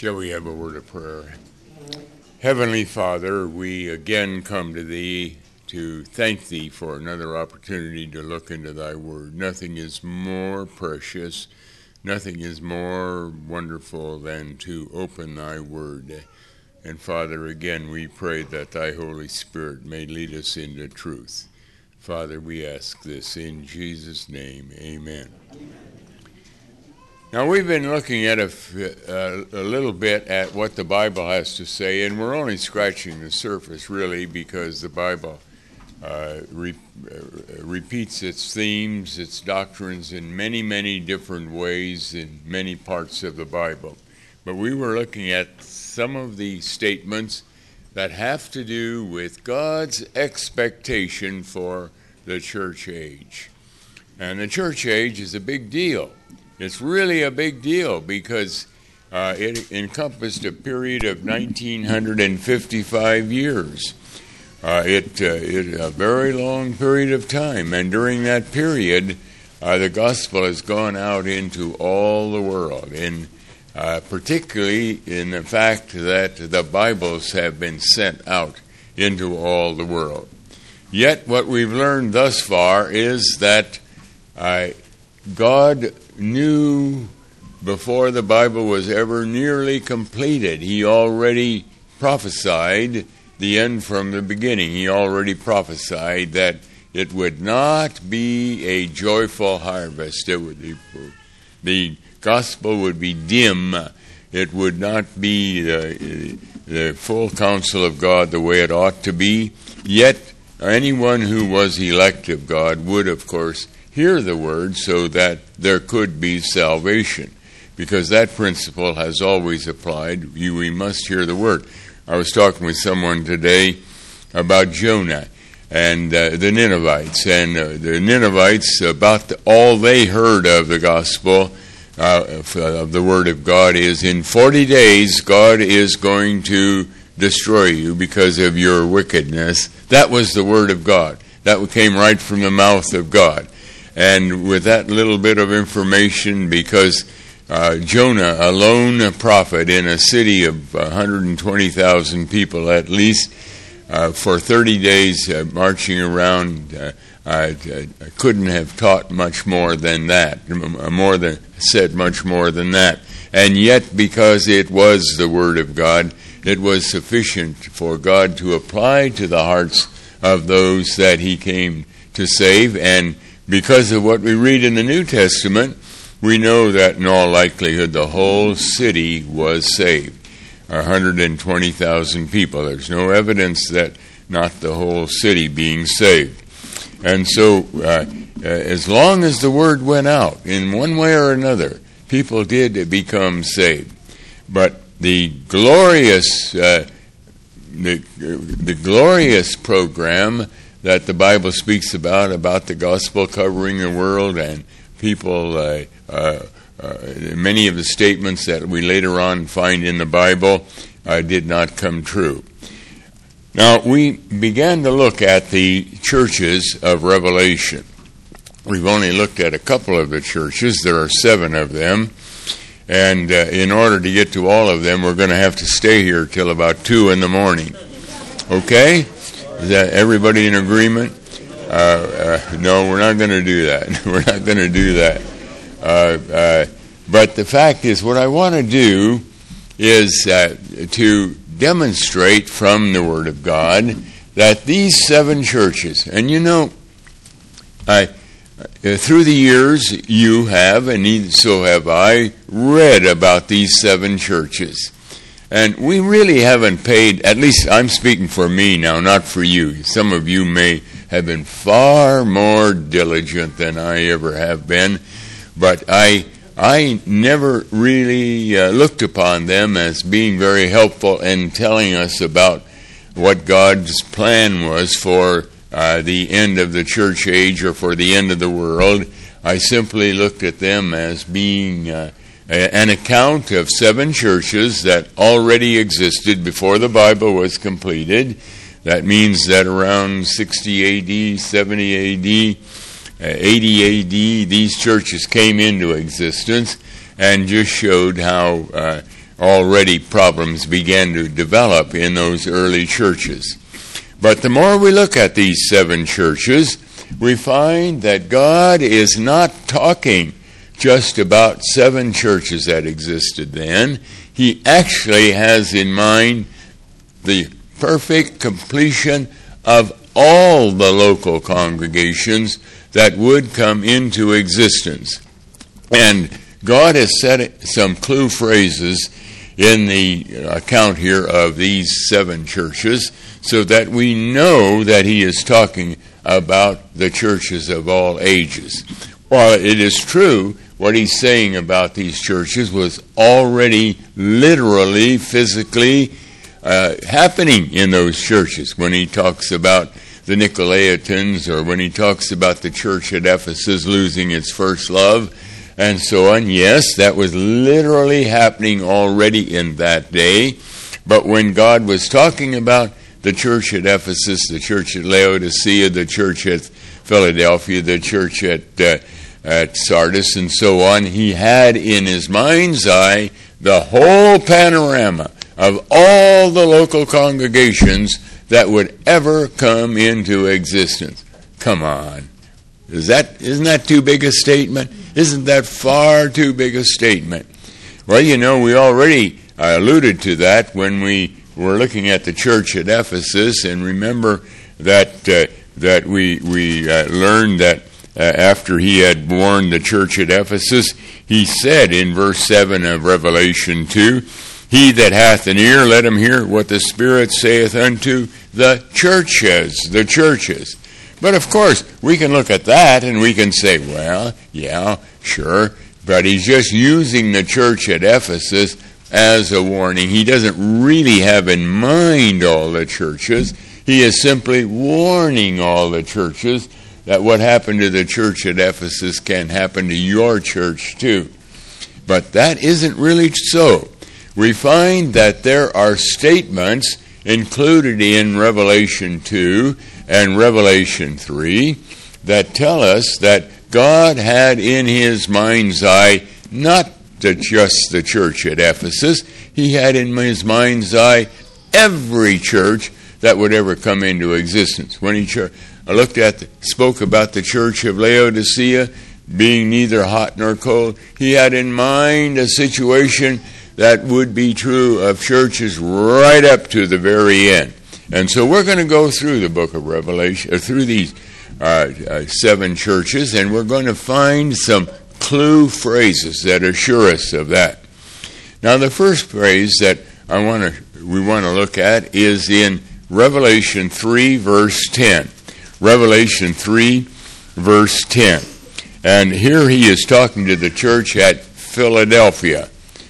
Shall we have a word of prayer? Heavenly Father, we again come to Thee to thank Thee for another opportunity to look into Thy Word. Nothing is more precious, nothing is more wonderful than to open Thy Word. And Father, again, we pray that Thy Holy Spirit may lead us into truth. Father, we ask this in Jesus' name, amen. Now, we've been looking at a little bit at what the Bible has to say, and we're only scratching the surface, really, because the Bible repeats its themes, its doctrines in many, many different ways in many parts of the Bible. But we were looking at some of the statements that have to do with God's expectation for the church age. And the church age is a big deal. It's really a big deal because it encompassed a period of 1955 years. It's a very long period of time, and during that period, the gospel has gone out into all the world, and particularly in the fact that the Bibles have been sent out into all the world. Yet what we've learned thus far is that God knew before the Bible was ever nearly completed. He already prophesied the end from the beginning. He already prophesied that it would not be a joyful harvest. The gospel would be dim. It would not be the full counsel of God the way it ought to be. Yet anyone who was elect of God would, of course, hear the word so that there could be salvation, because that principle has always applied. We must hear the word. I was talking with someone today about Jonah and the Ninevites, and the Ninevites, about all they heard of the gospel, of the word of God, is in 40 days God is going to destroy you because of your wickedness. That was the word of God. That came right from the mouth of God. And with that little bit of information, because Jonah, a lone prophet in a city of 120,000 people at least, for 30 days marching around, couldn't have taught much more than that, said much more than that. And yet, because it was the Word of God, it was sufficient for God to apply to the hearts of those that He came to save. And because of what we read in the New Testament, we know that in all likelihood the whole city was saved. 120,000 people. There's no evidence that not the whole city being saved. And so as long as the word went out in one way or another, people did become saved. But the glorious program that the Bible speaks about the gospel covering the world, and people, many of the statements that we later on find in the Bible did not come true. Now, we began to look at the churches of Revelation. We've only looked at a couple of the churches. There are 7 of them. And in order to get to all of them, we're going to have to stay here till about 2 in the morning. Okay? Is that everybody in agreement? No, we're not going to do that. We're not going to do that. But the fact is, what I want to do is to demonstrate from the Word of God that these 7 churches, and you know, through the years you have, and so have I, read about these 7 churches. And we really haven't paid, at least I'm speaking for me now, not for you. Some of you may have been far more diligent than I ever have been, but I never really looked upon them as being very helpful in telling us about what God's plan was for the end of the church age or for the end of the world. I simply looked at them as being an account of 7 churches that already existed before the Bible was completed. That means that around 60 AD, 70 AD, 80 AD, these churches came into existence and just showed how already problems began to develop in those early churches. But the more we look at these 7 churches, we find that God is not talking just about 7 churches that existed then. He actually has in mind the perfect completion of all the local congregations that would come into existence. And God has set some clue phrases in the account here of these 7 churches so that we know that he is talking about the churches of all ages. While it is true, what he's saying about these churches was already literally, physically happening in those churches. When he talks about the Nicolaitans, or when he talks about the church at Ephesus losing its first love, and so on, yes, that was literally happening already in that day. But when God was talking about the church at Ephesus, the church at Laodicea, the church at Philadelphia, the church at Sardis, and so on, he had in his mind's eye the whole panorama of all the local congregations that would ever come into existence. Come on. Isn't that too big a statement? Isn't that far too big a statement? Well, you know, we already alluded to that when we were looking at the church at Ephesus, and remember that we learned that after he had warned the church at Ephesus, he said in verse 7 of Revelation 2, "He that hath an ear, let him hear what the Spirit saith unto the churches." The churches. But of course, we can look at that and we can say, well, yeah, sure, but he's just using the church at Ephesus as a warning. He doesn't really have in mind all the churches. He is simply warning all the churches that what happened to the church at Ephesus can happen to your church too. But that isn't really so. We find that there are statements included in Revelation 2 and Revelation 3 that tell us that God had in his mind's eye not just the church at Ephesus. He had in his mind's eye every church that would ever come into existence. When he spoke about the church of Laodicea being neither hot nor cold, he had in mind a situation that would be true of churches right up to the very end. And so we're going to go through the book of Revelation, through these 7 churches, and we're going to find some clue phrases that assure us of that. Now, the first phrase that we want to look at is in Revelation 3, verse 10. Revelation 3, verse 10. And here he is talking to the church at Philadelphia.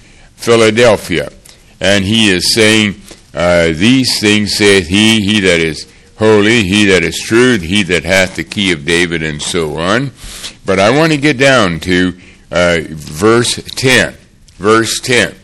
And he is saying, "These things saith he that is holy, he that is true, he that hath the key of David," and so on. But I want to get down to verse 10. Verse 10.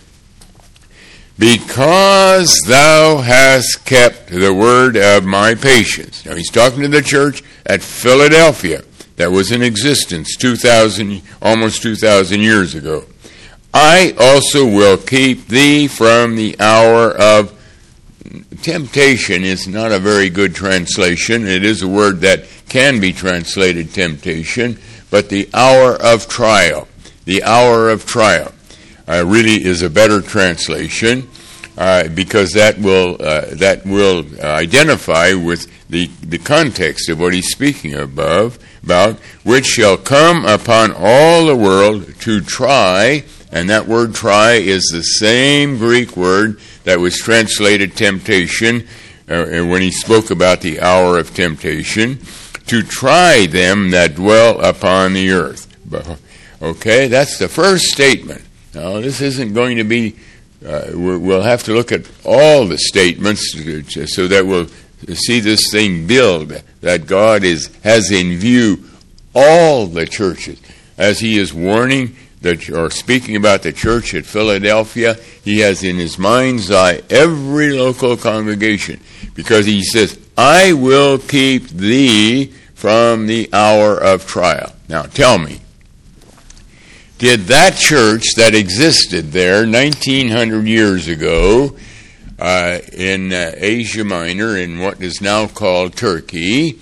"Because thou hast kept the word of my patience." Now he's talking to the church at Philadelphia that was in existence almost 2,000 years ago. "I also will keep thee from the hour of..." Temptation is not a very good translation. It is a word that can be translated temptation, but the hour of trial. The hour of trial really is a better translation because that will identify with the context of what he's speaking about, "which shall come upon all the world to try," and that word "try" is the same Greek word that was translated temptation when he spoke about the hour of temptation, "to try them that dwell upon the earth." Okay, that's the first statement. Now, this isn't going to be, we'll have to look at all the statements so that we'll see this thing build, that God has in view all the churches. As he is warning or speaking about the church at Philadelphia, he has in his mind's eye every local congregation, because he says, "I will keep thee from the hour of trial." Now tell me, did that church that existed there 1900 years ago in Asia Minor, in what is now called Turkey,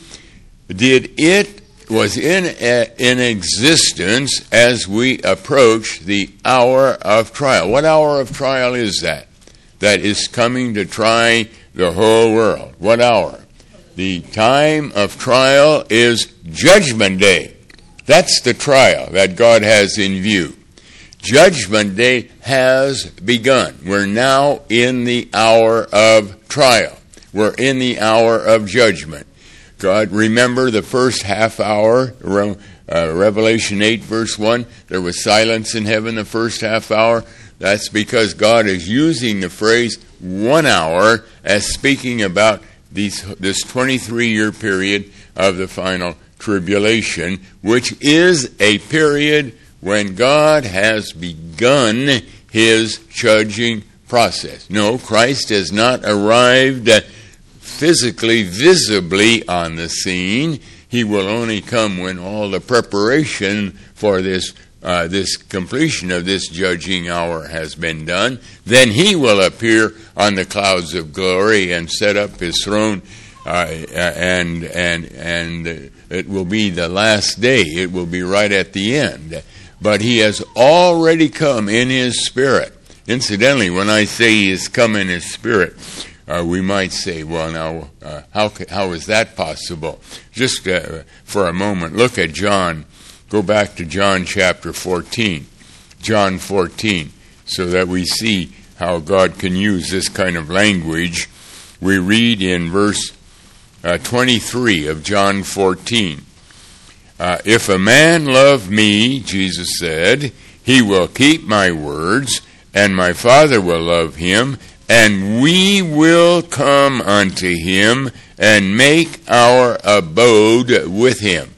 was in existence as we approach the hour of trial. What hour of trial is that? That is coming to try the whole world. What hour? The time of trial is Judgment Day. That's the trial that God has in view. Judgment Day has begun. We're now in the hour of trial. We're in the hour of judgment. God, remember the first half hour, Revelation 8 verse 1, there was silence in heaven the first half hour. That's because God is using the phrase 1 hour as speaking about this 23-year period of the final tribulation, which is a period when God has begun his judging process. No, Christ has not arrived physically, visibly on the scene. He will only come when all the preparation for this completion of this judging hour has been done. Then he will appear on the clouds of glory and set up his throne, and it will be the last day. It will be right at the end. But he has already come in his spirit. Incidentally, when I say he has come in his spirit, we might say, well, now, how is that possible? Just for a moment, look at John. Go back to John chapter 14. John 14, so that we see how God can use this kind of language. We read in verse 23 of John 14. If a man love me, Jesus said, he will keep my words, and my Father will love him, and we will come unto him and make our abode with him.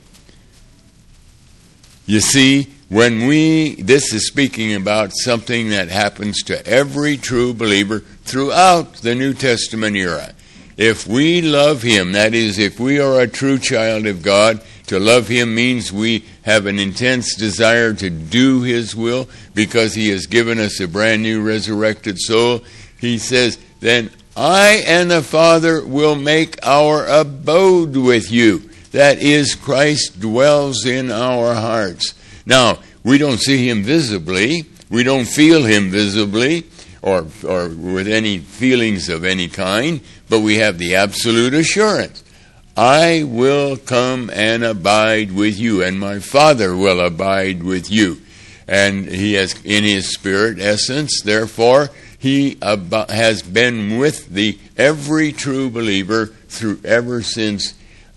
You see, this is speaking about something that happens to every true believer throughout the New Testament era. If we love him, that is, if we are a true child of God, to love him means we have an intense desire to do his will because he has given us a brand new resurrected soul. He says, then I and the Father will make our abode with you. That is, Christ dwells in our hearts. Now, we don't see him visibly. We don't feel him visibly or with any feelings of any kind, but we have the absolute assurance. I will come and abide with you, and my Father will abide with you. And he has, in his spirit essence, therefore, he has been with every true believer ever since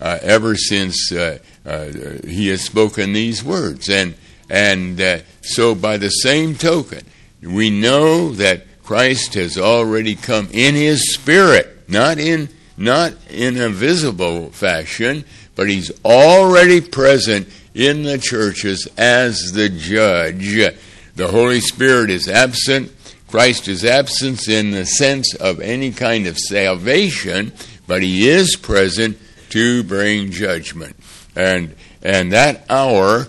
he has spoken these words. And so by the same token, we know that Christ has already come in his spirit, not in a visible fashion, but he's already present in the churches as the judge. The Holy Spirit is absent. Christ is absent in the sense of any kind of salvation, but he is present to bring judgment. And that hour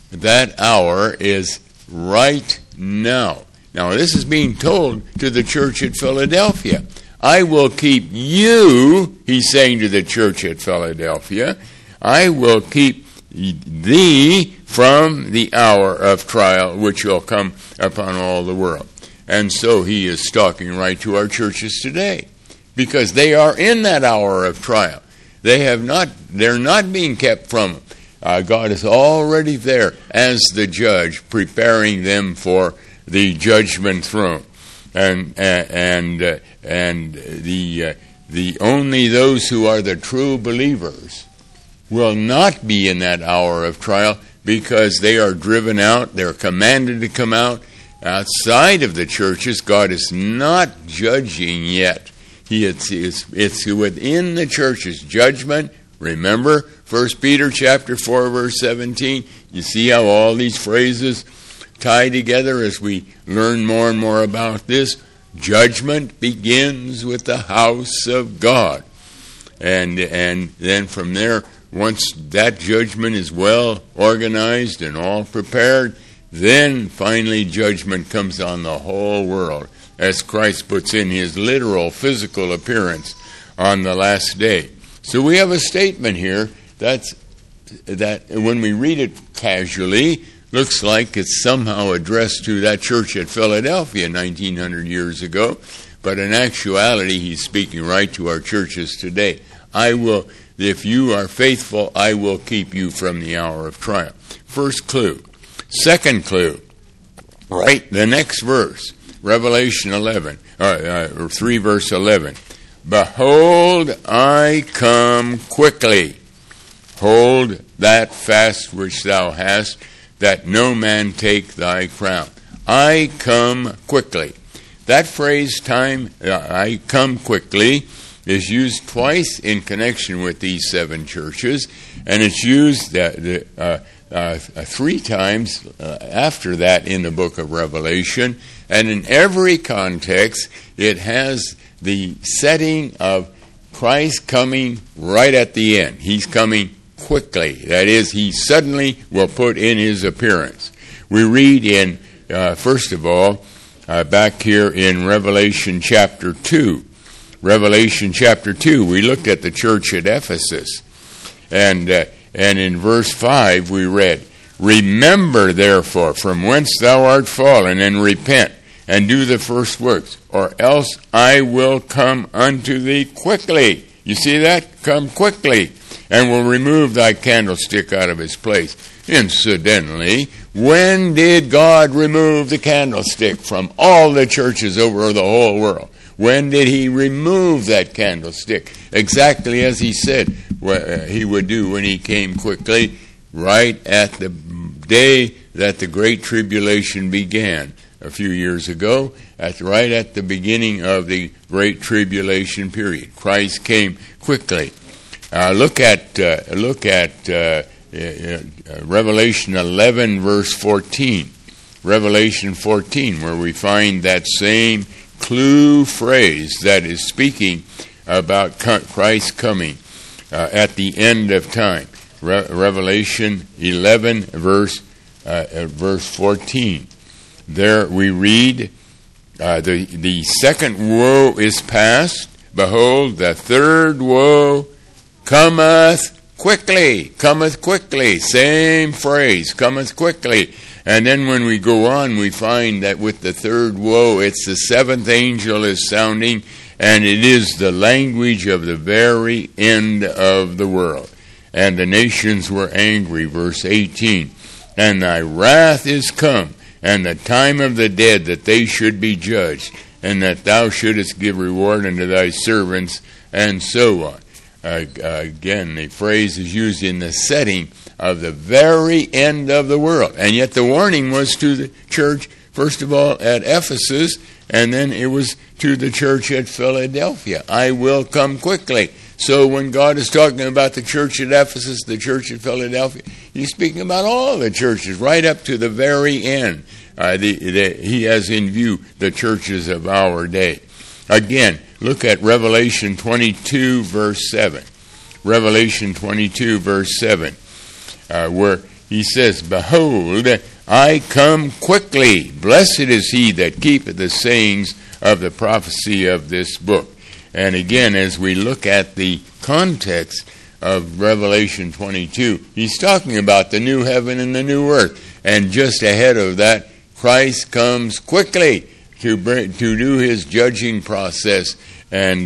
is right now. Now, this is being told to the church at Philadelphia. I will keep you, he's saying to the church at Philadelphia, I will keep thee from the hour of trial which will come upon all the world. And so he is talking right to our churches today, because they are in that hour of trial. They're not being kept from him. God is already there as the judge, preparing them for the judgment throne. And the only those who are the true believers will not be in that hour of trial, because they are driven out. They're commanded to come out. Outside of the churches, God is not judging yet. It's within the churches. Judgment, remember, 1 Peter chapter 4, verse 17. You see how all these phrases tie together as we learn more and more about this. Judgment begins with the house of God. And then from there, once that judgment is well organized and all prepared, then finally judgment comes on the whole world as Christ puts in his literal physical appearance on the last day. So we have a statement here that when we read it casually, looks like it's somehow addressed to that church at Philadelphia 1900 years ago, but in actuality he's speaking right to our churches today. If you are faithful, I will keep you from the hour of trial. First clue. Second clue, right? The next verse, Revelation 3 verse 11. Behold, I come quickly. Hold that fast which thou hast, that no man take thy crown. I come quickly. That phrase, I come quickly, is used twice in connection with these 7 churches, and it's used 3 times after that in the book of Revelation. And in every context, it has the setting of Christ coming right at the end. He's coming quickly. That is, he suddenly will put in his appearance. We read in, first of all, back here in Revelation chapter 2. Revelation chapter 2, we looked at the church at Ephesus. And in verse 5 we read, Remember therefore from whence thou art fallen, and repent, and do the first works, or else I will come unto thee quickly. You see that? Come quickly, and will remove thy candlestick out of its place. Incidentally, when did God remove the candlestick from all the churches over the whole world? When did he remove that candlestick? Exactly as he said he would do when he came quickly, right at the day that the Great Tribulation began a few years ago, right at the beginning of the Great Tribulation period. Christ came quickly. Look at Revelation 11, verse 14. Revelation 14, where we find that same clue phrase that is speaking about Christ coming at the end of time. Revelation 11, verse 14. There we read, the second woe is past. Behold, the third woe cometh quickly. Cometh quickly. Same phrase, cometh quickly. And then when we go on, we find that with the third woe, it's the 7th angel is sounding, and it is the language of the very end of the world. And the nations were angry, verse 18. And thy wrath is come, and the time of the dead, that they should be judged, and that thou shouldest give reward unto thy servants, and so on. Again, the phrase is used in the setting of the very end of the world. And yet the warning was to the church, first of all, at Ephesus, and then it was to the church at Philadelphia. I will come quickly. So when God is talking about the church at Ephesus, the church at Philadelphia, he's speaking about all the churches right up to the very end. He has in view the churches of our day. Again, look at Revelation 22, verse 7. Revelation 22, verse 7, where he says, Behold, I come quickly. Blessed is he that keepeth the sayings of the prophecy of this book. And again, as we look at the context of Revelation 22, he's talking about the new heaven and the new earth. And just ahead of that, Christ comes quickly to do his judging process, and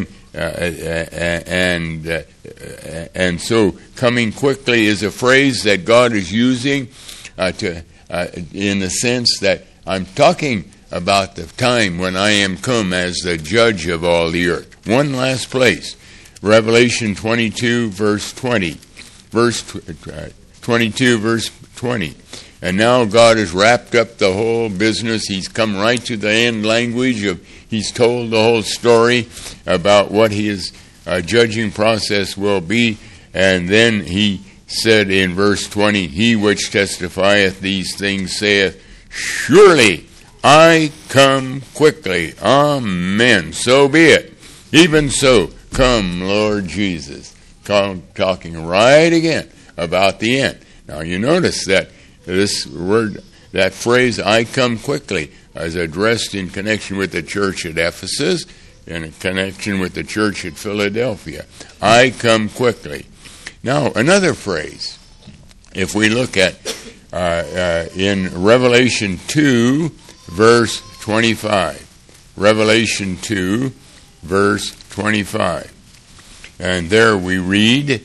so coming quickly is a phrase that God is using in the sense that I'm talking about the time when I am come as the judge of all the earth. One last place, Revelation 22, verse 20. Verse 22, verse 20. And now God has wrapped up the whole business. He's come right to the end language of, he's told the whole story about what his judging process will be. And then he said in verse 20, He which testifieth these things saith, Surely I come quickly. Amen. So be it. Even so, come, Lord Jesus. Talking right again about the end. Now you notice that this word that phrase, I come quickly, is addressed in connection with the church at Ephesus and in connection with the church at Philadelphia. I come quickly. Now, another phrase, if we look at in Revelation 2, verse 25. Revelation 2, verse 25. And there we read,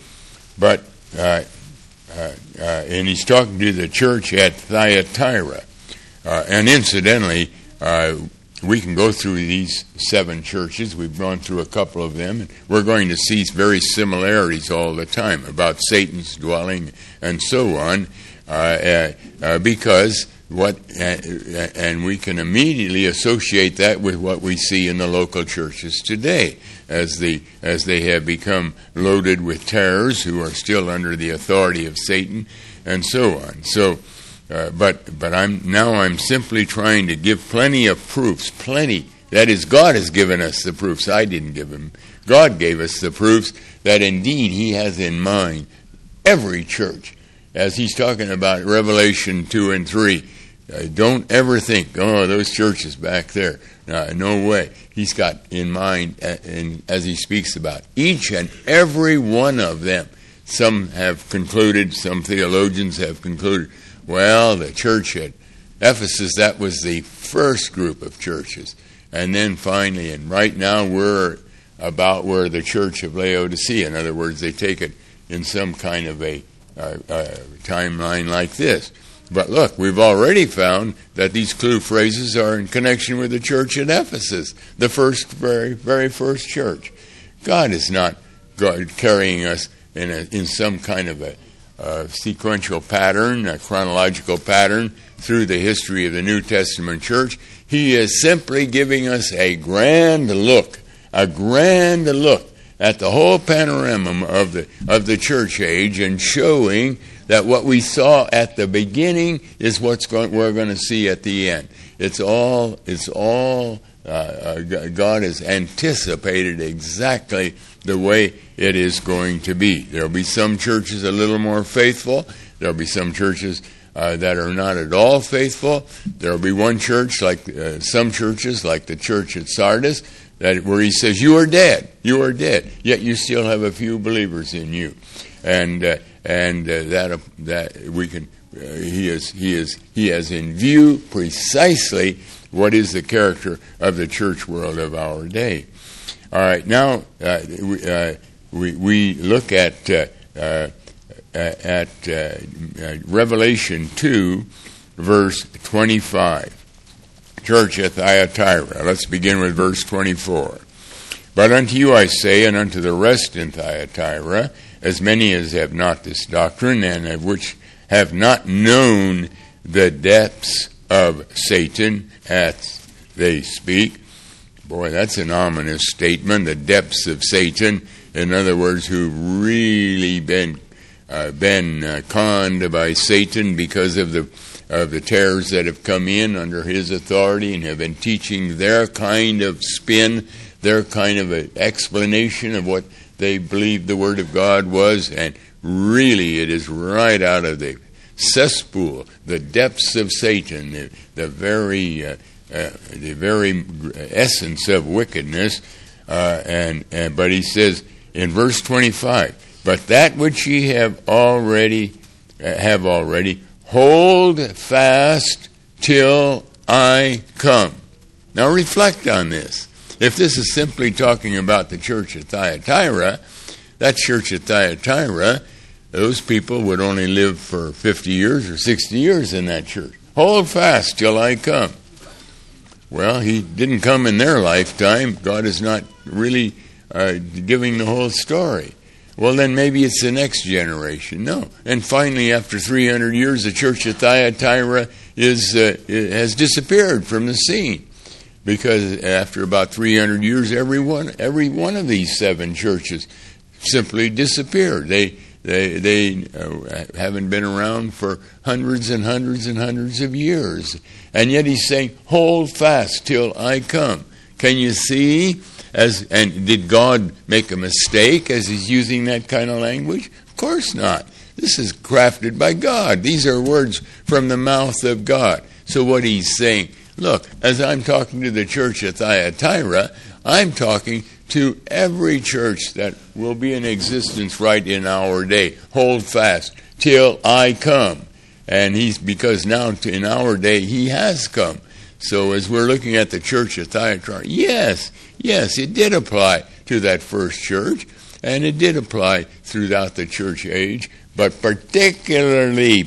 and he's talking to the church at Thyatira. And incidentally, we can go through these 7 churches. We've gone through a couple of them. And we're going to see very similarities all the time about Satan's dwelling and so on, because and we can immediately associate that with what we see in the local churches today, as they have become loaded with tares who are still under the authority of Satan, and so on. So, but I'm simply trying to give plenty of proofs. Plenty. That is, God has given us the proofs. I didn't give them. God gave us the proofs that indeed He has in mind every church. As He's talking about Revelation 2 and 3, don't ever think, oh, those churches back there. No way. He's got in mind, as He speaks about each and every one of them. Some have concluded, some theologians have concluded, well, the church at Ephesus, that was the first group of churches. And then finally, and right now we're about where the church of Laodicea. In other words, they take it in some kind of a timeline like this. But look, we've already found that these clue phrases are in connection with the church at Ephesus, the very first church. God is not carrying us in some kind of a sequential pattern, a chronological pattern through the history of the New Testament church. He is simply giving us a grand look at the whole panorama of the church age, and showing that what we saw at the beginning is we're going to see at the end. It's all God has anticipated exactly the way it is going to be. There'll be some churches a little more faithful. There'll be some churches that are not at all faithful. There'll be one church, like some churches, like the church at Sardis, where He says, you are dead, yet you still have a few believers in you. And that we can, he has in view precisely what is the character of the church world of our day. All right, now we look at Revelation 2, verse 25. Church at Thyatira. Let's begin with verse 24. But unto you I say, and unto the rest in Thyatira, as many as have not this doctrine, and of which have not known the depths of Satan, as they speak. Boy, that's an ominous statement, the depths of Satan. In other words, who really been conned by Satan because of the tares that have come in under his authority and have been teaching their kind of spin, their kind of an explanation of what they believed the Word of God was, and really it is right out of the cesspool, the depths of Satan, the very essence of wickedness. But he says in verse 25, but that which ye have already, hold fast till I come. Now reflect on this. If this is simply talking about the church at Thyatira, that church at Thyatira, those people would only live for 50 years or 60 years in that church. Hold fast till I come. Well, He didn't come in their lifetime. God is not really giving the whole story. Well, then maybe it's the next generation. No. And finally, after 300 years, the church at Thyatira has disappeared from the scene. Because after about 300 years, every one of these 7 churches simply disappeared. They haven't been around for hundreds and hundreds and hundreds of years. And yet He's saying, hold fast till I come. Can you see? And did God make a mistake as He's using that kind of language? Of course not. This is crafted by God. These are words from the mouth of God. So what he's saying, look, as I'm talking to the church at Thyatira, I'm talking to every church that will be in existence right in our day. Hold fast till I come. And because now in our day he has come. So as we're looking at the church at Thyatira, yes, it did apply to that first church, and it did apply throughout the church age, but particularly,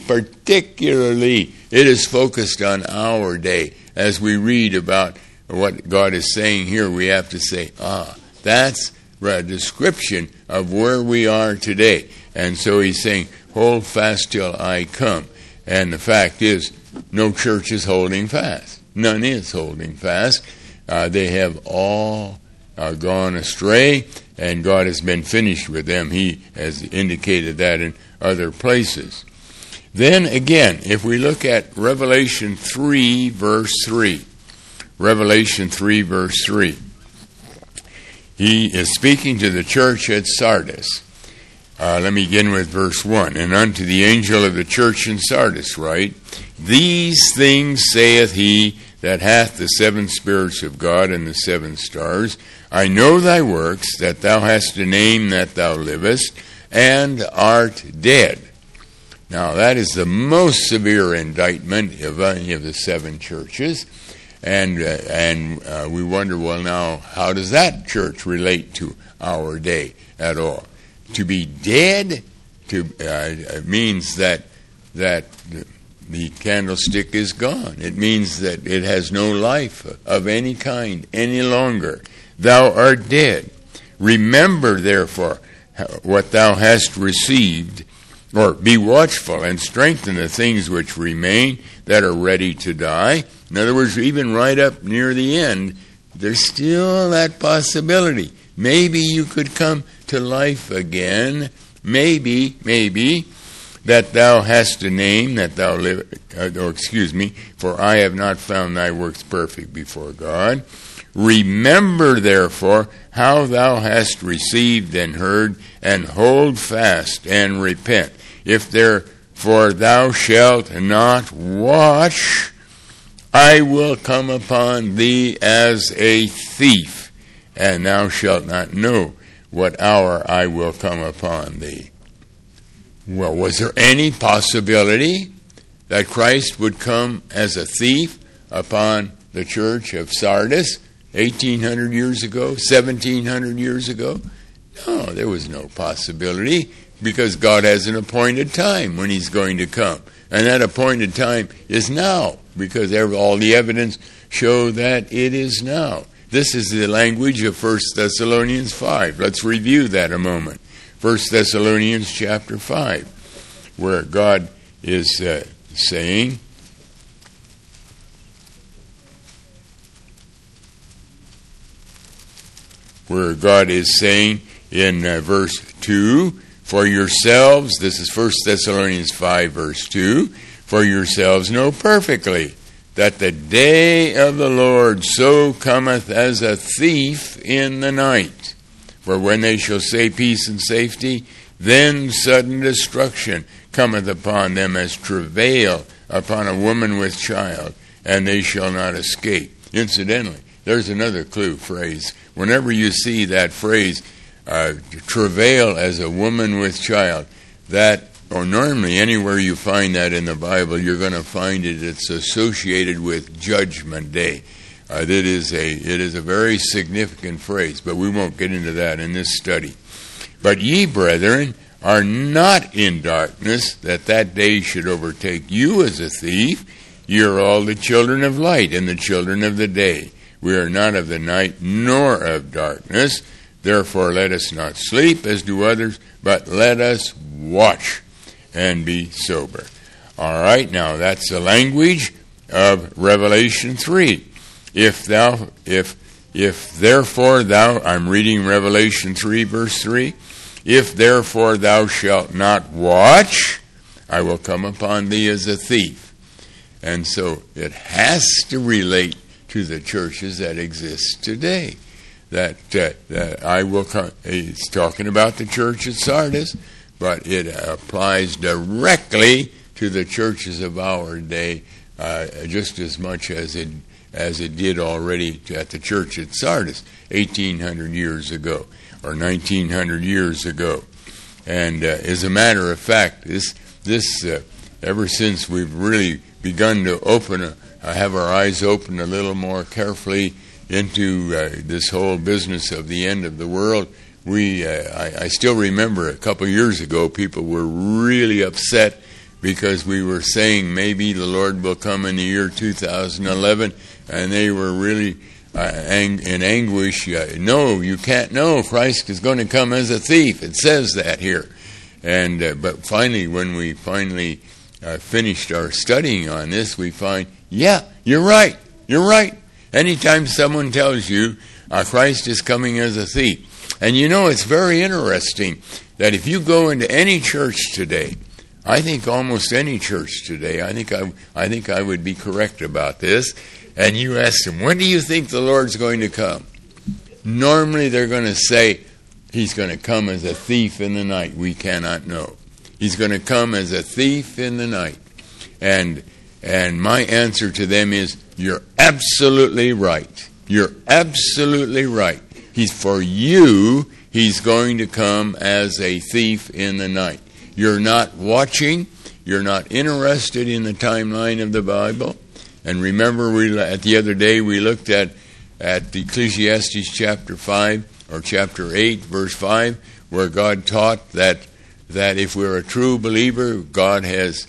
it is focused on our day. As we read about what God is saying here, we have to say, that's a description of where we are today. And so he's saying, hold fast till I come. And the fact is, no church is holding fast. None is holding fast. They have all gone astray, and God has been finished with them. He has indicated that in other places. Then again, if we look at Revelation 3, verse 3. Revelation 3, verse 3. He is speaking to the church at Sardis. Let me begin with verse 1. And unto the angel of the church in Sardis write, These things saith he that hath the 7 spirits of God and the 7 stars. I know thy works, that thou hast a name that thou livest, and art dead. Now that is the most severe indictment of any of the 7 churches. And we wonder, well, now, how does that church relate to our day at all? To be dead means that the candlestick is gone. It means that it has no life of any kind any longer. Thou art dead. Remember, therefore, what thou hast received, or be watchful and strengthen the things which remain that are ready to die. In other words, even right up near the end, there's still that possibility. Maybe you could come to life again. Maybe, that thou hast a name that thou live. For I have not found thy works perfect before God. Remember, therefore, how thou hast received and heard, and hold fast and repent. If therefore thou shalt not watch, I will come upon thee as a thief, and thou shalt not know what hour I will come upon thee. Well, was there any possibility that Christ would come as a thief upon the church of Sardis 1,800 years ago, 1,700 years ago? No, there was no possibility, because God has an appointed time when he's going to come. And that appointed time is now, because all the evidence show that it is now. This is the language of 1 Thessalonians 5. Let's review that a moment. 1 Thessalonians chapter 5, where God is saying, in verse 2, for yourselves, this is 1 Thessalonians 5, verse 2, for yourselves know perfectly that the day of the Lord so cometh as a thief in the night. For when they shall say peace and safety, then sudden destruction cometh upon them as travail upon a woman with child, and they shall not escape. Incidentally, there's another clue phrase. Whenever you see that phrase, travail as a woman with child, or normally anywhere you find that in the Bible, you're going to find it's associated with Judgment Day. It is a very significant phrase, but we won't get into that in this study. But ye, brethren, are not in darkness, that day should overtake you as a thief. Ye are all the children of light and the children of the day. We are not of the night nor of darkness. Therefore let us not sleep as do others, but let us watch and be sober. All right, now that's the language of Revelation 3. If therefore thou, I'm reading Revelation 3, verse 3, if therefore thou shalt not watch, I will come upon thee as a thief. And so it has to relate to the churches that exist today. That I will come. He's talking about the church at Sardis, but it applies directly to the churches of our day, just as much as it did already at the church at Sardis 1,800 years ago or 1,900 years ago. And as a matter of fact, this ever since we've really begun to have our eyes open a little more carefully into this whole business of the end of the world, I still remember a couple of years ago people were really upset because we were saying maybe the Lord will come in the year 2011, and they were really in anguish. No, you can't know. Christ is going to come as a thief. It says that here. And but finally, when we finished our studying on this, we find, yeah, you're right. You're right. Anytime someone tells you Christ is coming as a thief. And you know, it's very interesting that if you go into any church today, I think almost any church today, I think I would be correct about this, and you ask them, when do you think the Lord's going to come? Normally they're going to say, he's going to come as a thief in the night. We cannot know. He's going to come as a thief in the night. And my answer to them is, you're absolutely right. You're absolutely right. For you, he's going to come as a thief in the night. You're not watching. You're not interested in the timeline of the Bible. And remember, at the other day, we looked at Ecclesiastes chapter 5, or chapter 8, verse 5, where God taught that if we're a true believer, God has,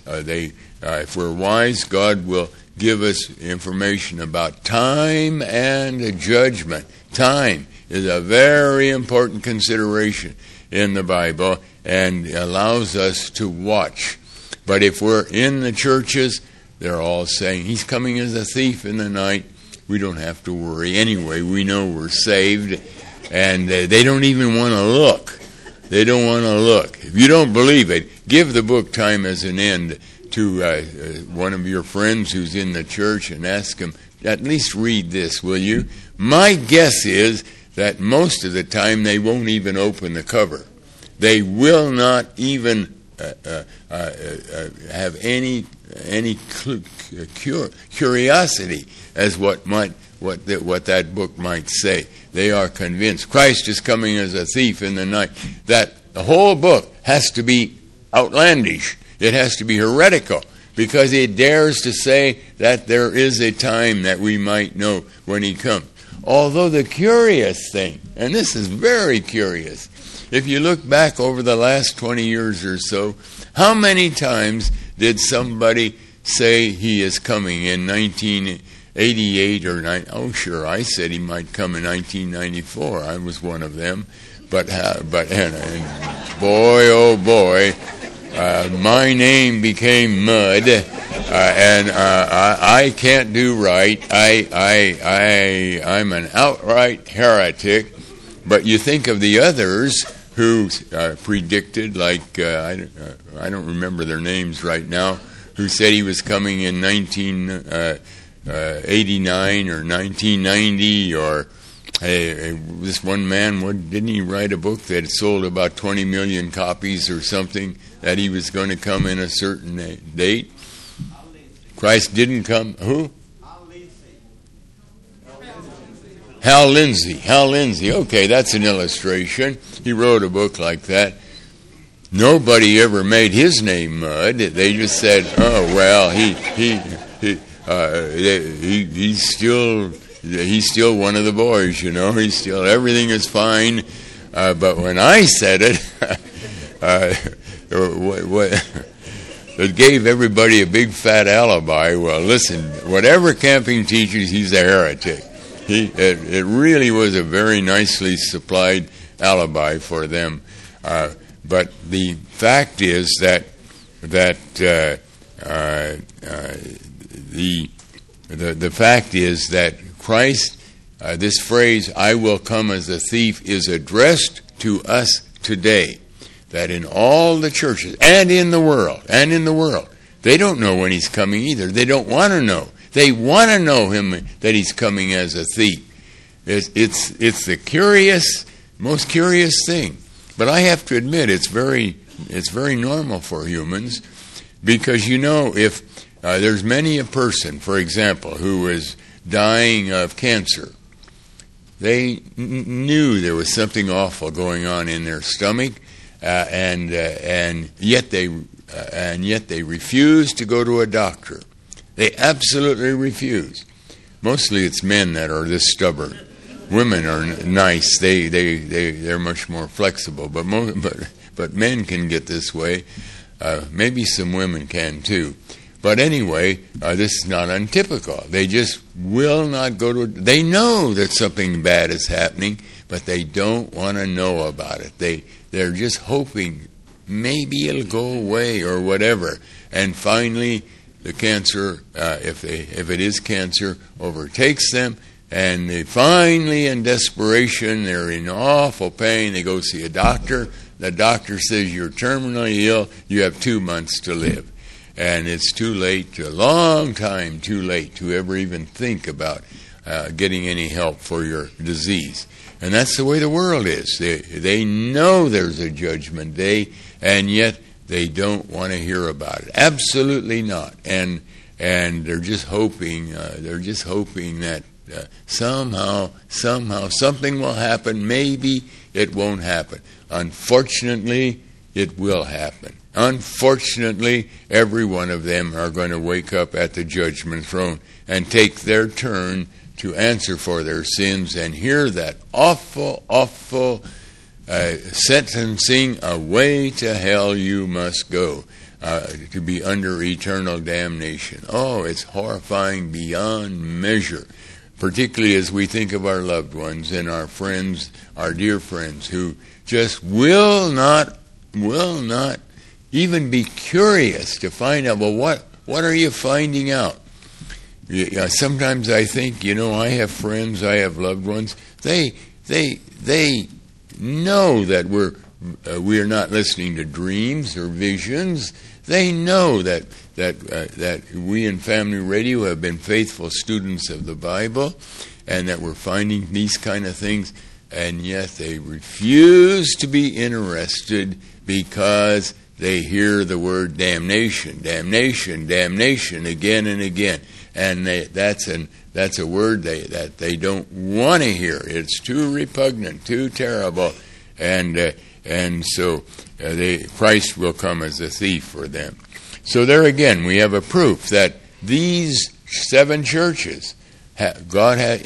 if we're wise, God will give us information about time and judgment. Time is a very important consideration in the Bible and allows us to watch. But if we're in the churches, they're all saying, he's coming as a thief in the night. We don't have to worry. Anyway, we know we're saved. And they don't even want to look. They don't want to look. If you don't believe it, give the book Time as an End to one of your friends who's in the church and ask him, at least read this, will you? My guess is that most of the time they won't even open the cover. They will not even have any curiosity as what that book might say. They are convinced Christ is coming as a thief in the night. That the whole book has to be outlandish. It has to be heretical, because it dares to say that there is a time that we might know when he comes. Although the curious thing, and this is very curious, if you look back over the last 20 years or so, how many times did somebody say he is coming in 1988 or 9? Oh, sure, I said he might come in 1994. I was one of them. But boy, oh boy, my name became mud, and I can't do right. I'm an outright heretic. But you think of the others who predicted, like I don't remember their names right now, who said he was coming in 1989 or 1990, or this one man, didn't he write a book that sold about 20 million copies or something, that he was going to come in a certain date? Christ didn't come. Who? Hal Lindsey. Okay, that's an illustration. He wrote a book like that. Nobody ever made his name mud. They just said, "Oh well, he's still one of the boys, you know. He's still, everything is fine." But when I said it, it gave everybody a big fat alibi. Well, listen, whatever Camping teaches, he's a heretic. It really was a very nicely supplied alibi for them. But the fact is that the fact is that Christ, this phrase, "I will come as a thief," is addressed to us today. That in all the churches and in the world, they don't know when he's coming either. They don't want to know. They want to know him, that he's coming as a thief. It's the most curious thing. But I have to admit, it's very, it's very normal for humans, because if there's many a person, for example, who is dying of cancer, they knew there was something awful going on in their stomach, and yet they refuse to go to a doctor. They absolutely refuse. Mostly it's men that are this stubborn. Women are nice. They're much more flexible. But men can get this way. Maybe some women can too. But anyway, this is not untypical. They just will not go to. They know that something bad is happening, but they don't want to know about it. They're just hoping maybe it'll go away or whatever. And finally, the cancer, if it is cancer, overtakes them, and they finally, in desperation, they're in awful pain. They go see a doctor. The doctor says, you're terminally ill. You have 2 months to live. And it's too late, a long time too late to ever even think about getting any help for your disease. And that's the way the world is. They know there's a judgment day, and yet they don't want to hear about it. Absolutely not. And they're just hoping. That somehow something will happen. Maybe it won't happen. Unfortunately, it will happen. Unfortunately, every one of them are going to wake up at the judgment throne and take their turn to answer for their sins and hear that awful sentencing, away to hell you must go, to be under eternal damnation. Oh, it's horrifying beyond measure, particularly as we think of our loved ones and our friends, our dear friends, who just will not even be curious to find out, well, what are you finding out? Sometimes I think, I have friends, I have loved ones. They know that we are not listening to dreams or visions. They know that we in Family Radio have been faithful students of the Bible, and that we're finding these kind of things, and yet they refuse to be interested because they hear the word damnation again and again, and that's a word that they don't want to hear. It's too repugnant, too terrible, and so Christ will come as a thief for them. So there again, we have a proof that these 7 churches, God has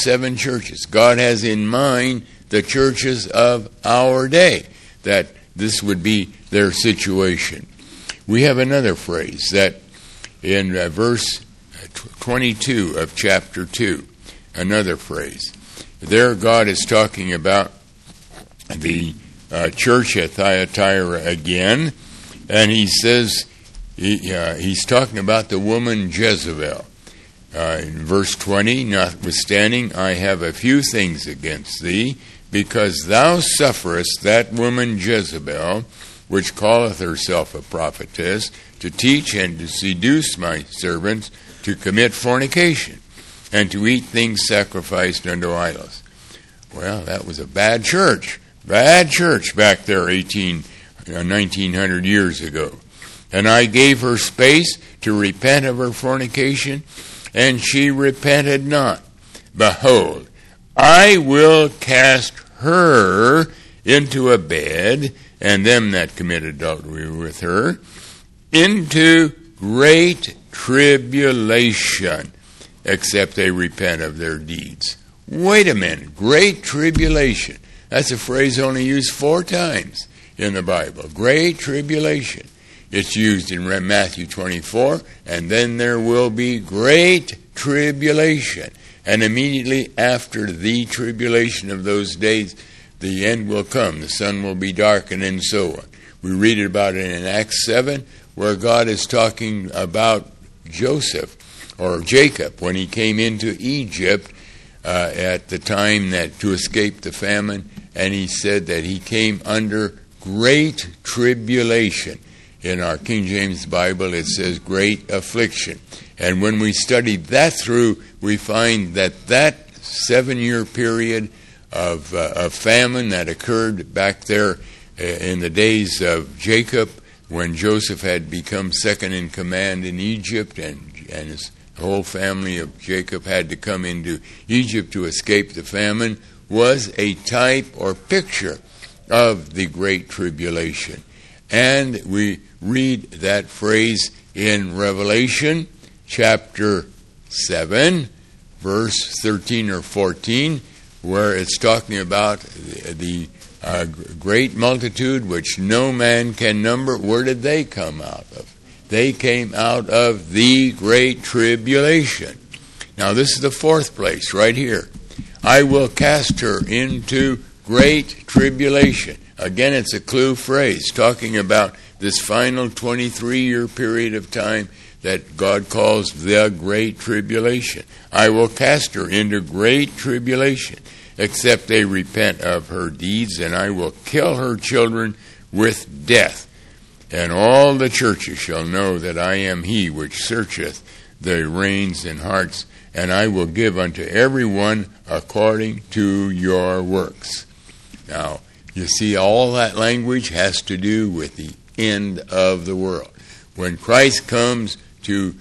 in mind the churches of our day, that this would be their situation. We have another phrase that in verse 22 of chapter 2, another phrase. There God is talking about the church at Thyatira again, and he says, he's talking about the woman Jezebel. In verse 20, notwithstanding, I have a few things against thee, because thou sufferest that woman Jezebel, which calleth herself a prophetess, to teach and to seduce my servants to commit fornication, and to eat things sacrificed unto idols. Well, that was a bad church back there 1900 years ago. And I gave her space to repent of her fornication, and she repented not. Behold, I will cast her into a bed, and them that commit adultery with her, into great tribulation, except they repent of their deeds. Wait a minute, great tribulation. That's a phrase only used 4 times in the Bible. Great tribulation. It's used in Matthew 24, and then there will be great tribulation. And immediately after the tribulation of those days, the end will come. The sun will be darkened and so on. We read about it in Acts 7, where God is talking about Joseph, or Jacob, when he came into Egypt at the time that to escape the famine, and he said that he came under great tribulation. In our King James Bible, it says great affliction. And when we study that through, we find that 7-year period of famine that occurred back there in the days of Jacob, when Joseph had become second in command in Egypt, and his whole family of Jacob had to come into Egypt to escape the famine, was a type or picture of the Great Tribulation. And we read that phrase in Revelation chapter 7, verse 13 or 14, where it's talking about the great multitude which no man can number. Where did they come out of? They came out of the Great Tribulation. Now this is the fourth place right here. I will cast her into great tribulation. Again, it's a clue phrase talking about this final 23-year period of time that God calls the Great Tribulation. I will cast her into great tribulation, except they repent of her deeds, and I will kill her children with death. And all the churches shall know that I am he which searcheth the reins and hearts, and I will give unto every one according to your works. Now, you see, all that language has to do with the end of the world. When Christ comes to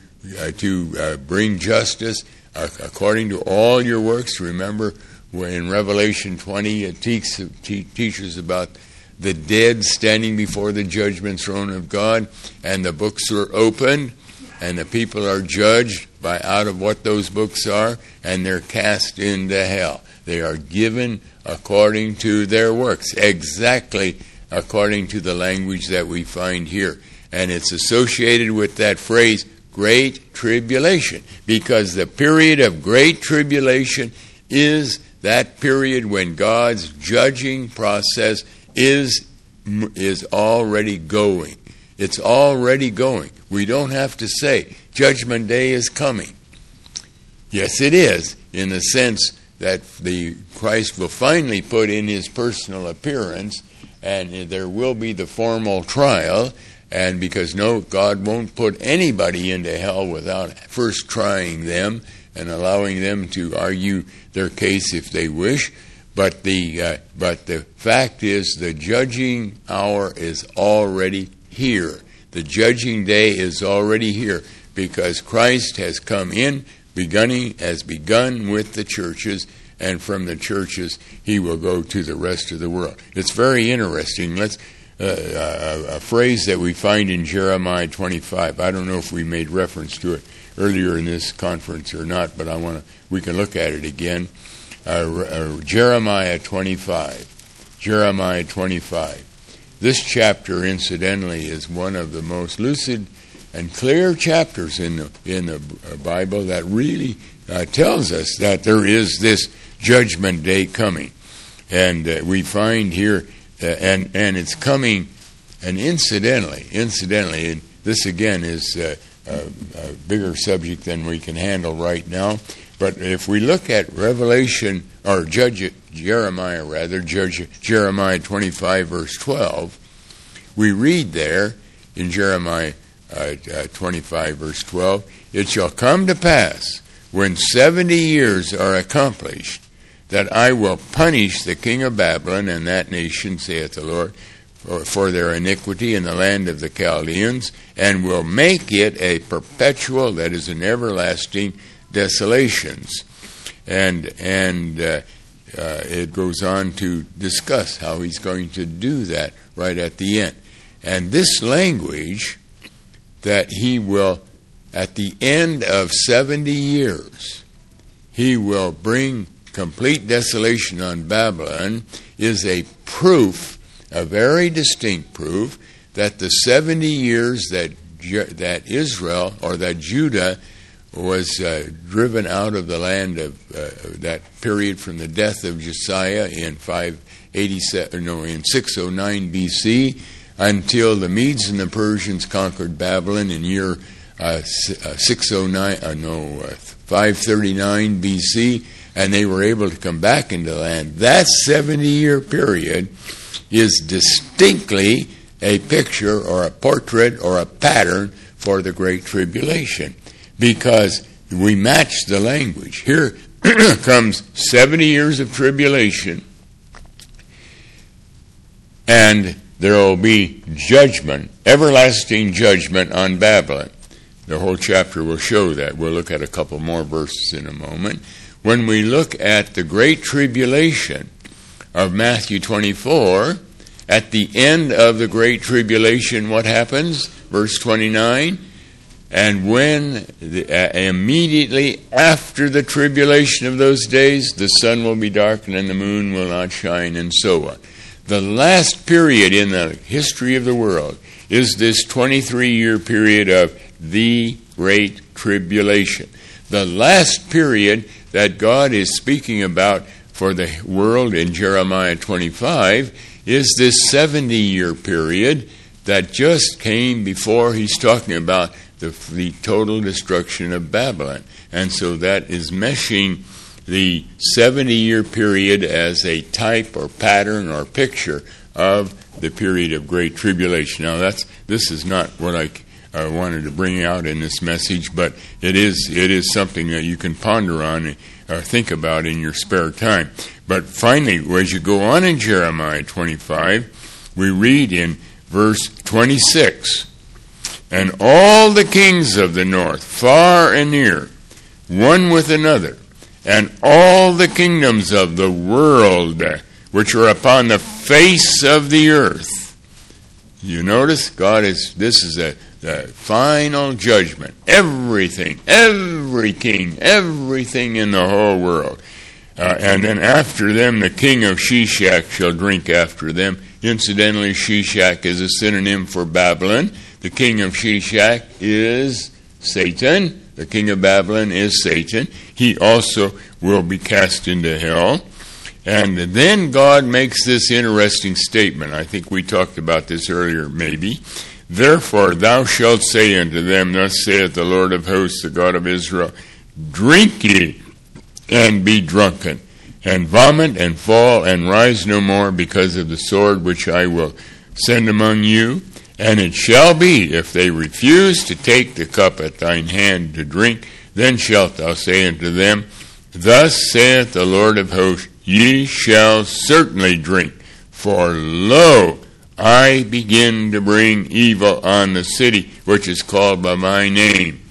bring justice according to all your works, remember in Revelation 20 it teaches about the dead standing before the judgment throne of God, and the books are opened, and the people are judged by out of what those books are, and they're cast into hell. They are given according to their works, exactly according to the language that we find here. And it's associated with that phrase, Great Tribulation, because the period of Great Tribulation is that period when God's judging process is already going. It's already going. We don't have to say, Judgment Day is coming. Yes, it is, in the sense that the Christ will finally put in his personal appearance, and there will be the formal trial, and because God won't put anybody into hell without first trying them and allowing them to argue their case if they wish. But the fact is, the judging hour is already here. The judging day is already here, because Christ has come in, has begun with the churches, and from the churches he will go to the rest of the world. It's very interesting. A phrase that we find in Jeremiah 25. I don't know if we made reference to it earlier in this conference or not, but we can look at it again. Jeremiah 25. Jeremiah 25. This chapter, incidentally, is one of the most lucid and clear chapters in the Bible that really tells us that there is this judgment day coming. And we find here, and it's coming, and incidentally, and this again is a bigger subject than we can handle right now, but if we look at Revelation, or Jeremiah 25, verse 12, we read there in Jeremiah 25, verse 12, it shall come to pass, when 70 years are accomplished, that I will punish the king of Babylon and that nation, saith the Lord, for their iniquity in the land of the Chaldeans, and will make it a perpetual, that is an everlasting, desolations. And it goes on to discuss how he's going to do that right at the end. And this language, that he will, at the end of 70 years, he will bring complete desolation on Babylon, is a proof, a very distinct proof, that the 70 years that Israel, or that Judah, was driven out of the land of that period from the death of Josiah in 609 BC until the Medes and the Persians conquered Babylon in year 539 BC, and they were able to come back into the land. That 70-year period is distinctly a picture or a portrait or a pattern for the Great Tribulation, because we match the language. Here comes 70 years of tribulation, and there will be judgment, everlasting judgment on Babylon. The whole chapter will show that. We'll look at a couple more verses in a moment. When we look at the Great Tribulation of Matthew 24, at the end of the Great Tribulation, what happens? Verse 29, and when immediately after the tribulation of those days, the sun will be darkened and the moon will not shine, and so on. The last period in the history of the world is this 23-year period of the Great Tribulation. The last period that God is speaking about for the world in Jeremiah 25 is this 70-year period that just came before he's talking about the total destruction of Babylon. And so that is meshing the 70-year period as a type or pattern or picture of the period of Great Tribulation. Now this is not what I wanted to bring out in this message, but it is something that you can ponder on or think about in your spare time. But finally, as you go on in Jeremiah 25, we read in verse 26, and all the kings of the north, far and near, one with another, and all the kingdoms of the world which are upon the face of the earth. You notice this is the final judgment. Everything, every king, everything in the whole world. And then after them, the king of Shishak shall drink after them. Incidentally, Shishak is a synonym for Babylon. The king of Shishak is Satan. The king of Babylon is Satan. He also will be cast into hell. And then God makes this interesting statement. I think we talked about this earlier, maybe. Therefore thou shalt say unto them, thus saith the Lord of hosts, the God of Israel, drink ye and be drunken, and vomit and fall and rise no more because of the sword which I will send among you. And it shall be, if they refuse to take the cup at thine hand to drink, then shalt thou say unto them, thus saith the Lord of hosts, ye shall certainly drink, for lo, I begin to bring evil on the city which is called by my name.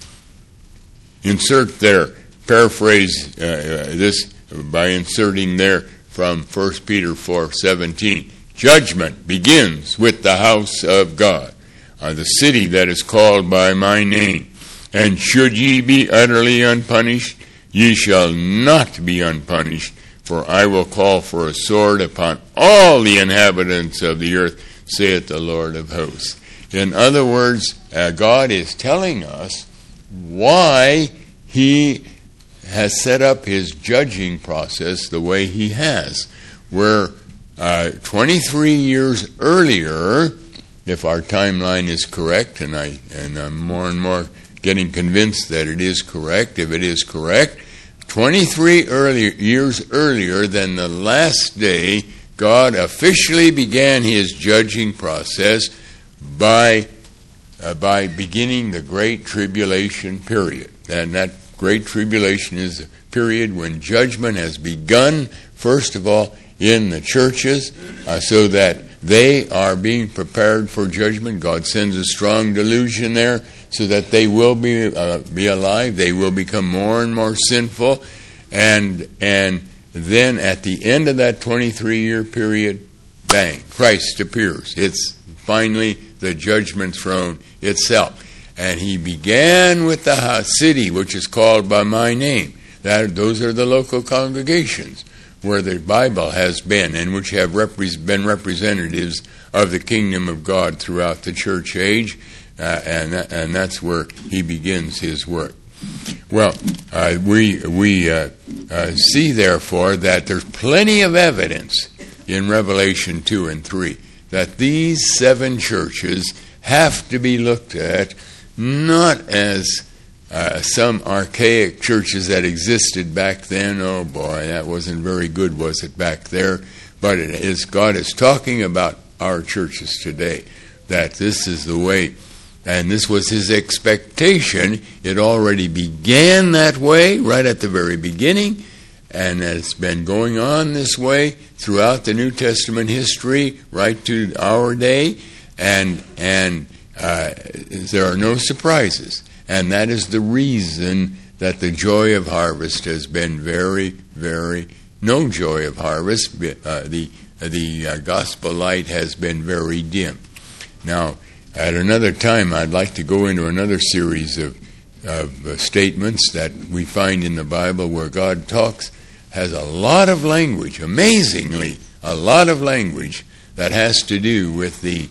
Insert there, paraphrase this by inserting there from 1 Peter 4:17. Judgment begins with the house of God, the city that is called by my name. And should ye be utterly unpunished, ye shall not be unpunished, for I will call for a sword upon all the inhabitants of the earth, saith the Lord of hosts. In other words, God is telling us why he has set up his judging process the way he has, where 23 years earlier, if our timeline is correct, and I'm more and more getting convinced that it is correct, if it is correct, 23 years earlier than the last day, God officially began his judging process by beginning the Great Tribulation period. And that Great Tribulation is a period when judgment has begun, first of all, in the churches, so that they are being prepared for judgment. God sends a strong delusion there so that they will be alive. They will become more and more sinful. And then at the end of that 23-year period, bang, Christ appears. It's finally the judgment throne itself. And he began with the city, which is called by my name. Those are the local congregations where the Bible has been and which have been representatives of the kingdom of God throughout the church age. And that's where he begins his work. Well, we see, therefore, that there's plenty of evidence in Revelation 2 and 3 that these 7 churches have to be looked at not as some archaic churches that existed back then. Oh boy, that wasn't very good, was it, back there? But God is talking about our churches today, that this is the way. And this was his expectation. It already began that way right at the very beginning. and it's been going on this way throughout the New Testament history right to our day, and there are no surprises. And that is the reason that the joy of harvest has been no joy of harvest. The gospel light has been very dim. Now, at another time, I'd like to go into another series of statements that we find in the Bible where God has a lot of language, amazingly, a lot of language that has to do with the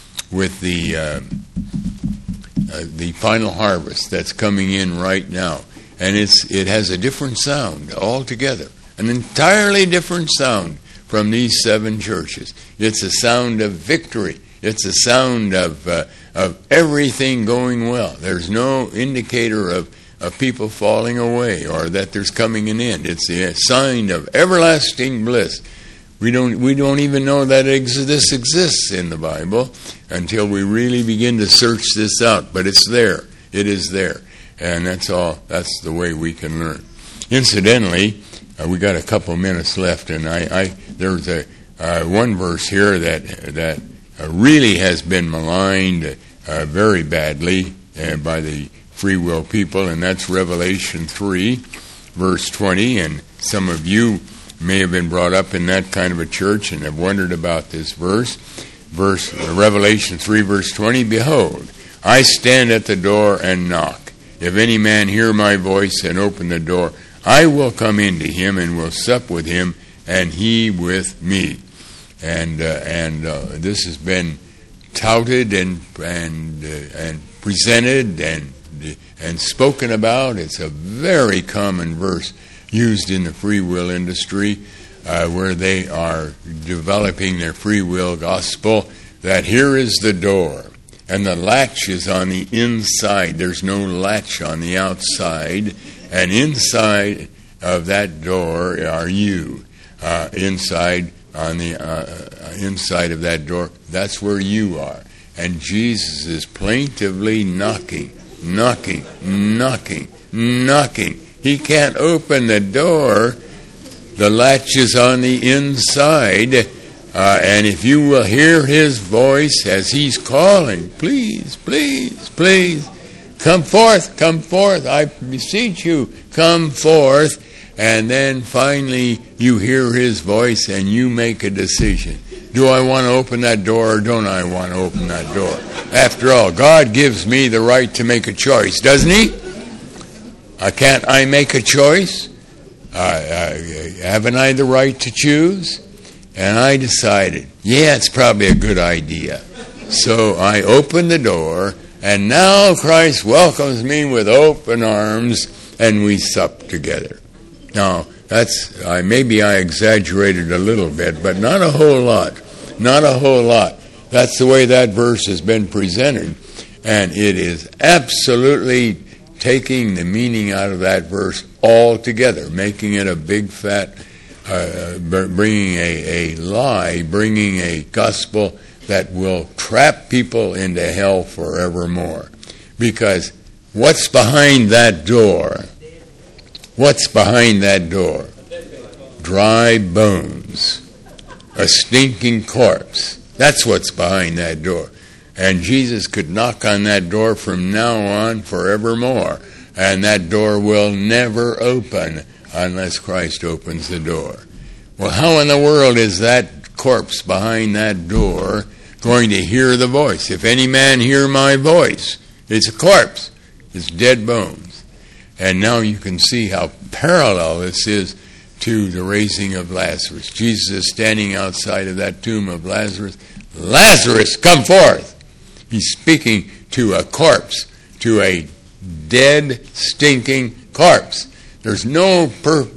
final harvest that's coming in right now. And it has a different sound altogether, an entirely different sound from these 7 churches. It's a sound of victory. It's a sound of everything going well. There's no indicator of people falling away or that there's coming an end. It's a sign of everlasting bliss. We don't even know that this exists in the Bible until we really begin to search this out. But it's there. It is there. And that's all. That's the way we can learn. Incidentally, we got a couple minutes left, and there's one verse here that really has been maligned very badly by the free will people, and that's Revelation 3, verse 20. And some of you may have been brought up in that kind of a church and have wondered about this verse. Revelation 3, verse 20, "Behold, I stand at the door and knock. If any man hear my voice and open the door, I will come into him and will sup with him, and he with me." And this has been touted and presented and spoken about. It's a very common verse used in the free will industry, where they are developing their free will gospel, that here is the door, and the latch is on the inside. There's no latch on the outside, and inside of that door are you. Inside on the inside of that door, that's where you are. And Jesus is plaintively knocking. He can't open the door. The latch is on the inside. And if you will hear his voice as he's calling, please, please, please, come forth, I beseech you, come forth. And then finally you hear his voice and you make a decision. Do I want to open that door or don't I want to open that door? After all, God gives me the right to make a choice, doesn't he? Can't I make a choice? Haven't I the right to choose? And I decided, yeah, it's probably a good idea. So I opened the door, and now Christ welcomes me with open arms, and we sup together. Now, maybe I exaggerated a little bit, but not a whole lot. Not a whole lot. That's the way that verse has been presented. And it is absolutely taking the meaning out of that verse altogether, making it a big fat, bringing a lie, bringing a gospel that will trap people into hell forevermore. Because what's behind that door? What's behind that door? Dry bones. A stinking corpse. That's what's behind that door. And Jesus could knock on that door from now on forevermore. And that door will never open unless Christ opens the door. Well, how in the world is that corpse behind that door going to hear the voice? If any man hear my voice, it's a corpse. It's dead bones. And now you can see how parallel this is to the raising of Lazarus. Jesus is standing outside of that tomb of Lazarus. Lazarus, come forth! He's speaking to a corpse, to a dead, stinking corpse. There's no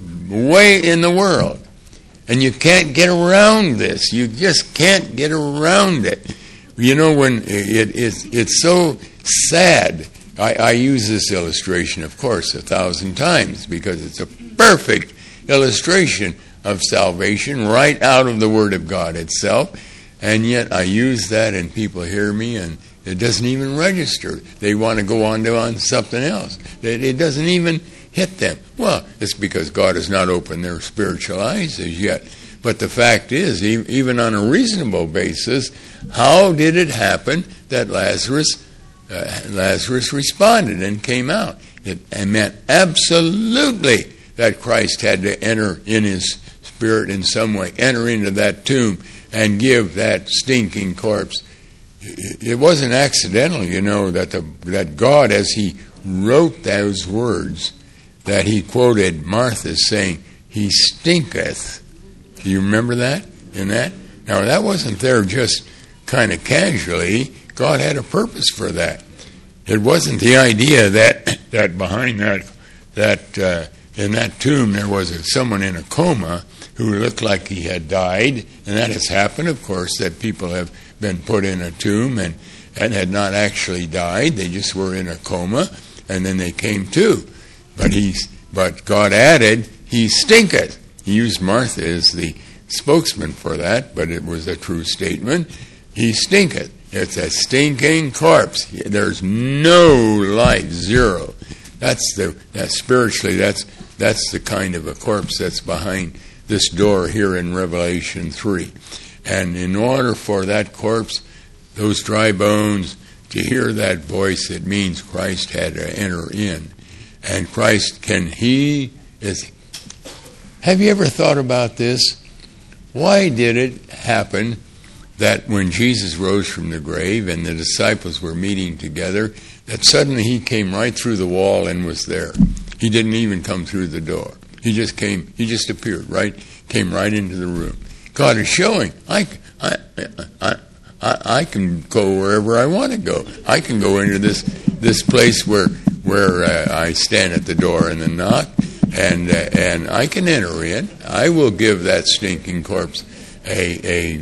way in the world. And you can't get around this. You just can't get around it. You know, when it's so sad. I use this illustration, of course, 1,000 times because it's a perfect illustration of salvation right out of the Word of God itself. And yet I use that and people hear me and it doesn't even register. They want to go on to something else. It doesn't even hit them. Well, it's because God has not opened their spiritual eyes as yet. But the fact is, even on a reasonable basis, how did it happen that Lazarus responded and came out? It meant absolutely that Christ had to enter in his spirit in some way, enter into that tomb and give that stinking corpse. It wasn't accidental, that God, as he wrote those words, that he quoted Martha saying, "He stinketh." Do you remember that in that? Now, that wasn't there just kind of casually. God had a purpose for that. It wasn't the idea that behind that in that tomb there was someone in a coma who looked like he had died, and that has happened, of course, that people have been put in a tomb and had not actually died. They just were in a coma, and then they came to. But God added, "He stinketh." He used Martha as the spokesman for that, but it was a true statement. He stinketh. It's a stinking corpse. There's no life, zero. Spiritually, that's the kind of a corpse that's behind this door here in Revelation 3. And in order for that corpse, those dry bones, to hear that voice, it means Christ had to enter in. And Christ, have you ever thought about this? Why did it happen that when Jesus rose from the grave and the disciples were meeting together, that suddenly he came right through the wall and was there? He didn't even come through the door. He just appeared, right? Came right into the room. God is showing, I can go wherever I want to go. I can go into this place where I stand at the door and then knock, and I can enter in. I will give that stinking corpse a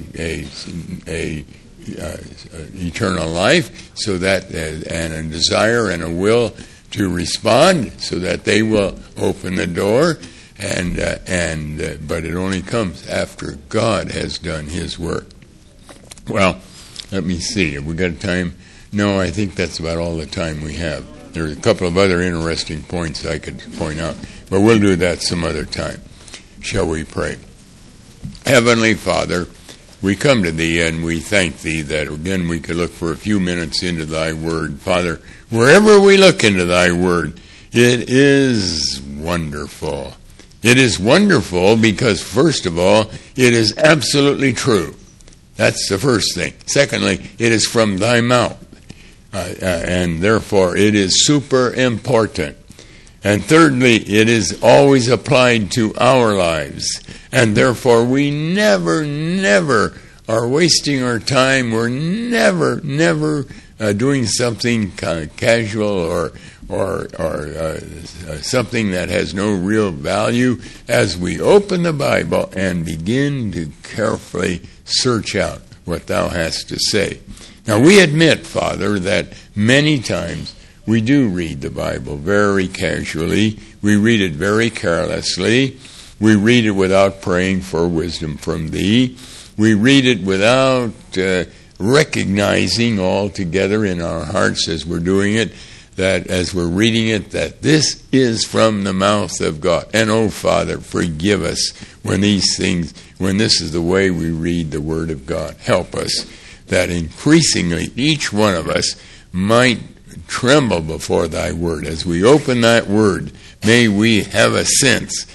eternal life, so that and a desire and a will to respond, so that they will open the door. But it only comes after God has done his work. Well, let me see. Have we got time? No, I think that's about all the time we have. There's a couple of other interesting points I could point out, but we'll do that some other time. Shall we pray? Heavenly Father, we come to thee and we thank thee that again we could look for a few minutes into thy word. Father, wherever we look into thy word, it is wonderful. It is wonderful because, first of all, it is absolutely true. That's the first thing. Secondly, it is from thy mouth, and therefore it is super important. And thirdly, it is always applied to our lives, and therefore we never are wasting our time. We're never doing something casual or something that has no real value as we open the Bible and begin to carefully search out what thou hast to say. Now we admit, Father, that many times we do read the Bible very casually. We read it very carelessly. We read it without praying for wisdom from thee. We read it without recognizing altogether in our hearts as we're doing it, that as we're reading it, that this is from the mouth of God. And oh, Father, forgive us when this is the way we read the Word of God. Help us that increasingly each one of us might tremble before thy Word. As we open that Word, may we have a sense,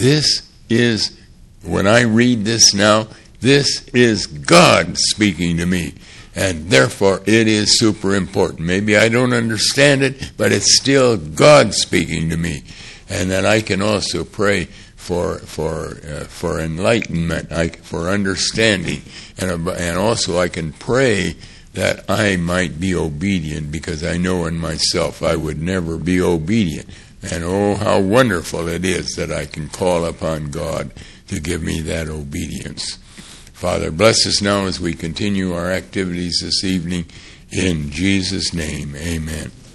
when I read this now, this is God speaking to me. And therefore, it is super important. Maybe I don't understand it, but it's still God speaking to me. And that I can also pray for enlightenment, for understanding. And also I can pray that I might be obedient, because I know in myself I would never be obedient. And oh, how wonderful it is that I can call upon God to give me that obedience. Father, bless us now as we continue our activities this evening. In Jesus' name, amen.